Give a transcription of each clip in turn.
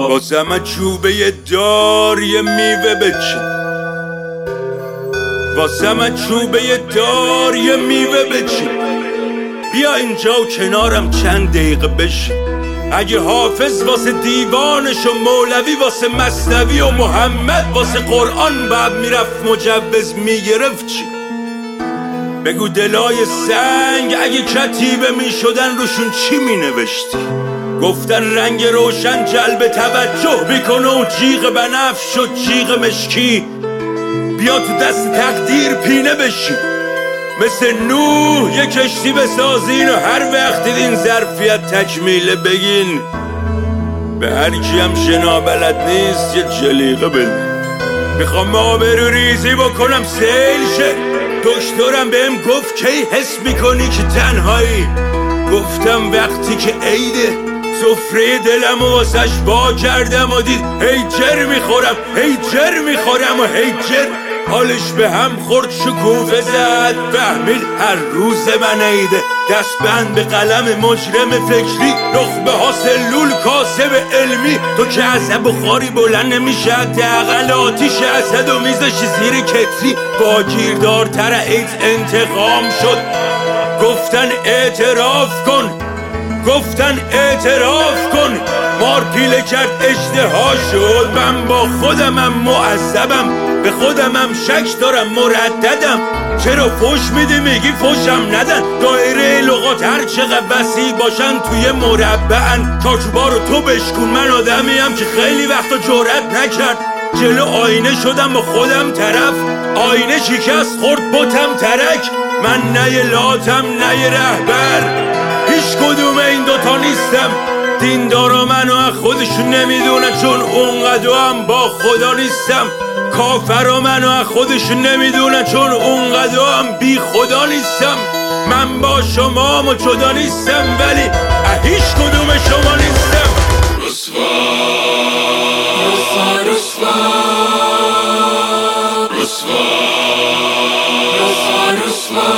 واسم چوبه دار یه میوه بچین، واسم چوبه دار یه میوه بچین، بیا اینجا و کنارم چند دقیقه بشین. اگه حافظ واسه دیوانش و مولوی واسه مثنوی و محمد واسه قرآن باید میرفت مجوز میگرفت چی؟ بگو دلای سنگ اگه کتیبه میشدن روشون چی مینوشتی؟ گفتن رنگ روشن جلب توجه میکنه و جیغ بنفش و جیغ مشکی. بیا تو دست تقدیر پینه بشی، مثل نوح یه کشتی بسازین و هر وقت دیدین ظرفیت تکمیله بگین. به هر کی هم شنا بلد نیست یه جلیقه بدین. میخوام آبرو ریزی بکنم سیل شه، دکترم بهم گفت کی حس میکنی که تنهایی؟ گفتم وقتی که عیده، سفره دلم و واسش وا کردم و دید هیجر میخورم هیجر میخورم و هیجر حالش به هم خورد شکوفه زد. فهمید هر روز من عیده، دست بند به قلم مجرم فکری، نخبه ها سلول کاسب علمی. تو که از بخاری بلند نمیشه حداقل آتیش اسد و میزش زیر کتری. با گیردارتر ایت انتقام شد، گفتن اعتراف کن، گفتن اعتراف کن. مار پیله کرد اشتها شد. من با خودمم معذبم، به خودمم شک دارم مرددم. چرا فوش میدی میگی فوشم ندن؟ دایره لغات هر چقدر وسیع باشن توی مربعن. چارچوبا رو تو بشکن، من آدمیم که خیلی وقتا جرأت نکرد. جلو آینه شدم با خودم طرف، آینه شکست خورد بتم ترک. من نه یه لاتم نه یه رهبر، هیچ کدوم این دوتا نیستم. دیندارا منو از خودشون نمیدونن چون اونقدر هم با خدا نیستم. کافرا منو از خودشون نمیدونن چون اونقدر هم بی خدا نیستم. من با شما و جدا نیستم ولی هیچ کدوم شما نیستم. رسوا رسوا رسوا رسوا رسوا رسوا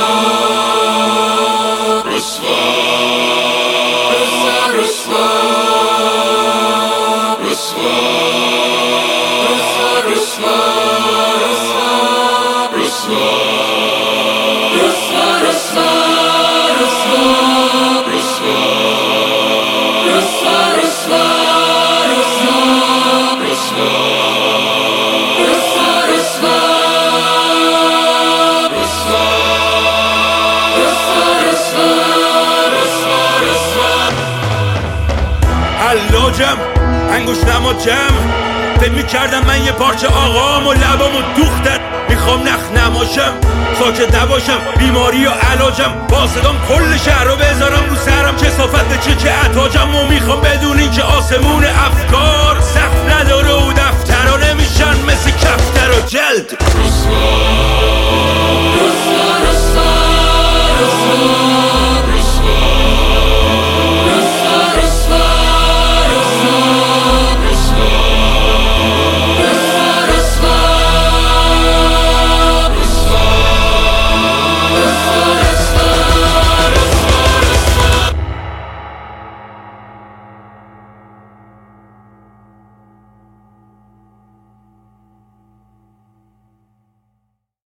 حلاجم انگوش نما جمع، فکر میکردم من یه پارچه آقام و لبامو دوختن. میخوام نخ نماشم، ساکت نباشم، بیماری و علاجم. با صدام کل شهر رو بذارم رو سرم، کثافت چه عطاجم. و میخوام بدونین که آسمون افکار سقف نداره و دفترها نمیشن مثل کفتر و جلد. رسوا رسوا رسوا رسوا